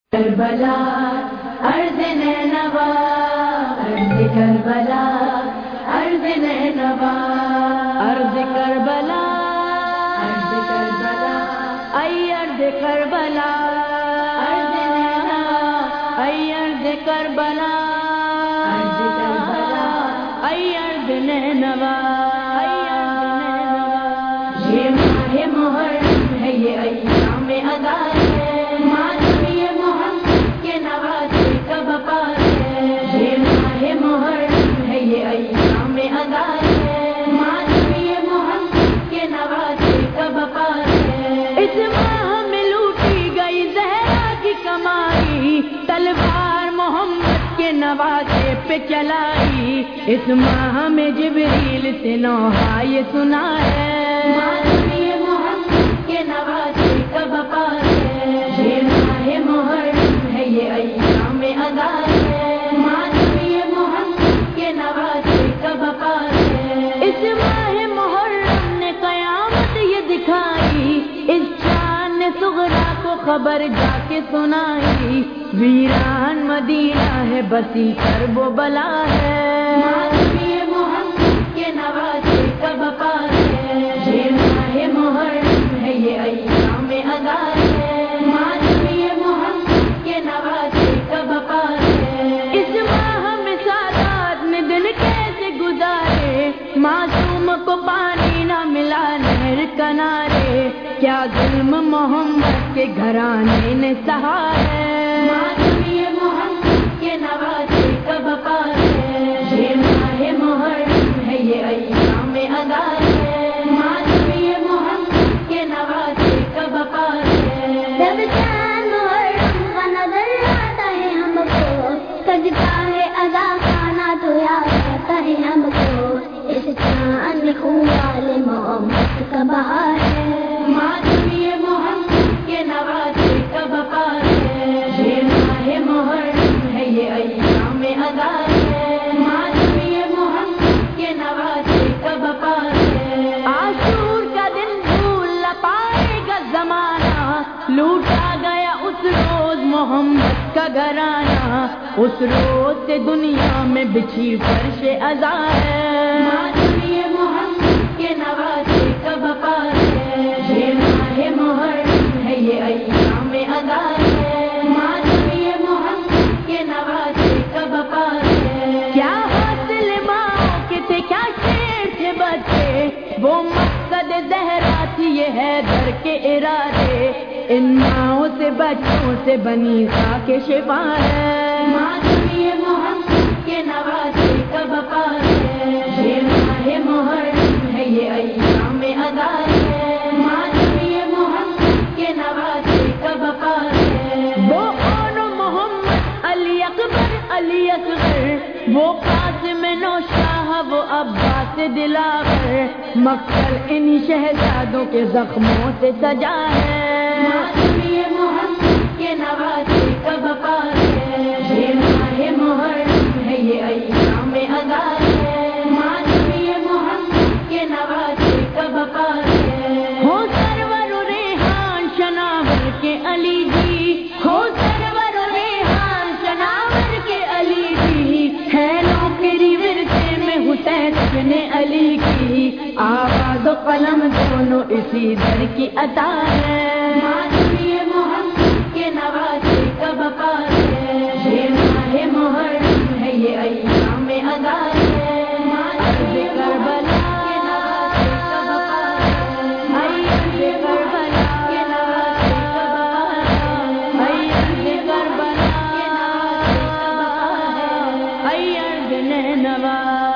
کربلا ارض نینوا، ارض کربلا ارض نینوا، ارض کربلا ارض کربلا، ای ارض کربلا ارض نینوا، ای ارض کربلا ارض کربلا، ای ارض نینوا، یہ ماہ محرم ہے، یہ ایام ادا ہے، یہ ایام ادا ہے، ماتمی محمد کے نوازے کا بپا ہے۔ اس ماہ میں لوٹی گئی زہرا کی کمائی، تلوار محمد کے نوازے پہ چلائی، اس ماہ میں جبریل سے نوحہ یہ سنا ہے، ماتمی محمد کے نوازے کا بپا ہے۔ یہ ماہ محرم ہے، یہ ایام ادا ہے، اس ماہ محرم نے قیامت یہ دکھائی، اس شان نے صغرا کو خبر جا کے سنائی، ویران مدینہ ہے، بسی کرب و بلا ہے، ماتمی محمد کے نوازے کا بپا ہے۔ یہ ماہ محرم ہے، یہ ایام ادا ہے، ماتمی محمد کے نوازے کا بپا ہے۔ اس ماہ میں سادات نے دن کیسے گزارے، معصوم کو پانی نہ ملا نہر کنارے، کیا ظلم محمد کے گھرانے نے سہا ہے، ماتمی محمد کے نوازے کا بپا ہے۔ یہ ماہ محرم ہے، یہ ایام ادا ہے، ماتمی محمد کے نوازے کا بپا ہے۔ جب چاند محرم کا نظر آتا ہے ہم کو، سجدہ ہے ادا کھانا تو یاد آتا ہے ہم کو، اس چاند والے محمد کا بہار ہے، ماتمی محمد کے نوازے کا بپا ہے۔ یہ ماہ محرم ہے، یہ ایام ادا ہے، ماتمی محمد کے نوازے کا بپا ہے۔ عاشور کا دن بھول نہ پائے گا زمانہ، لوٹا گیا اس روز محمد کا گھرانہ، اس روز سے دنیا میں بچھی فرش عزا ہے، ماتمی محمد کے نوازے کا بپا ہے۔ یہ ماہ محرم ہے، یہ ایام ادا ہے، ماتمی محمد کے نوازے کا بپا ہے۔ کیا حاصل ماں کے تھے، کیا شیر تھے بچے، وہ مقصد زہرا تھی یہ حیدر کے ارادے، ان ماؤں سے بچوں سے بنی خاک شفا ہے، ماتمی محمد کے نوازے کا بپا ہے۔ یہ ماہ محرم ہے، یہ ایام ادا ہے، ماتمی محمد کے نوازے کا بپا ہے۔ وہ اون محمد علی اکبر علی اصغر، وہ قاسم نوشاہ وہ عباس دلاور، مقتل ان شہزادوں کے زخموں سے سجا ہے، ماتمی محمد کے نوازے کا بپا ہے۔ یہ ماہ محرم ہے، یہ ایام ادا ہے، ماتمی محمد کے نوازے کا بپا ہے۔ ہو سرور و ریحان شناور کے علی جی، ہو سرور و ریحان شناور کے علی جی، ہے نوکری ورثے میں حسین ابن علی کی، آواز و قلم دونوں اسی در کی عطا ہے، ماتمی محمد کے نوازے کا بپا ہے۔ یہ ماہ محرم ہے، یہ ایام ادا ہے، ماتمی کربلا کے نوازے کا بپا ہے، ای ارض کربلا کے نوازے کا بپا ہے، ای ارض کربلا کے نوازے کا بپا ہے، ای ارض نینوا۔